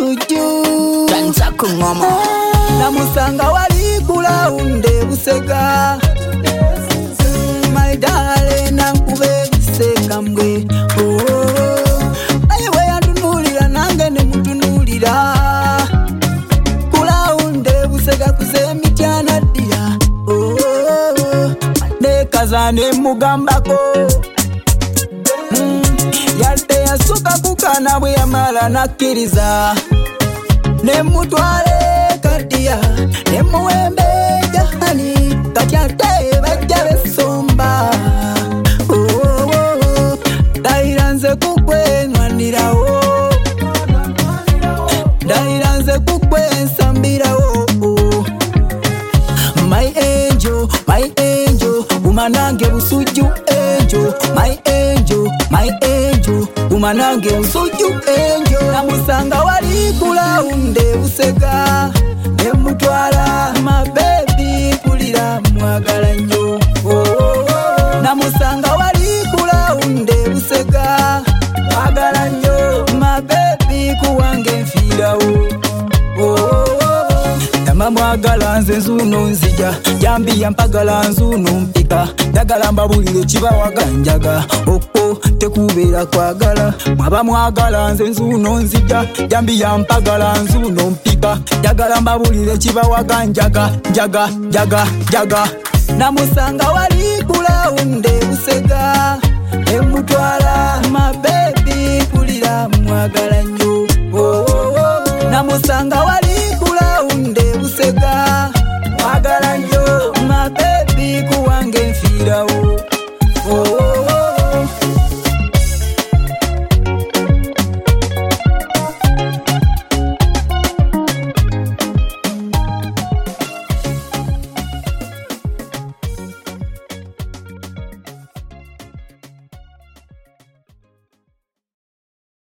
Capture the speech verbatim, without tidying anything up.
busuju Tanza kungoma Namusanga wali kula unde busega My darling nankube busega mwe Ayewe yandunulira nange ne mutunulira Kula unde busega kuze mityana dia Ne kazane mugambako Yadde yasuka kukana bwe yamala nakkiriza Ne mutwale kadia Ne muwembe jahani Kati ate bajja besomba Oh oh oh Dairanze kukwe nwanirawo Dairanze kukwe nsambirawo My angel, my angel Umanange busuju angel My angel, my angel Umanange busuju angel Namusanga wali kula unde busega Nemutwala my baby Pulira mwagala nyo oh, oh, oh. Namusanga wali kula unde busega Mwagala nyo my baby kuwange nfirawo oh, oh, oh. Nama mwagala nze nzuno nzija Jambi ya mpagala nzuno mpika Dagala mbabulire chiba waganjaga Oko tekubera kwagala Mwaba mwagala nze nzuno nzija Jambi ya mpagala nzuno mpika Dagala mbabulire chiba waganjaga Jaga, jaga, jaga Namusanga wali kula unde busega Emutwala my baby Pulira mwagala nyo oh, oh, oh. Namusanga wali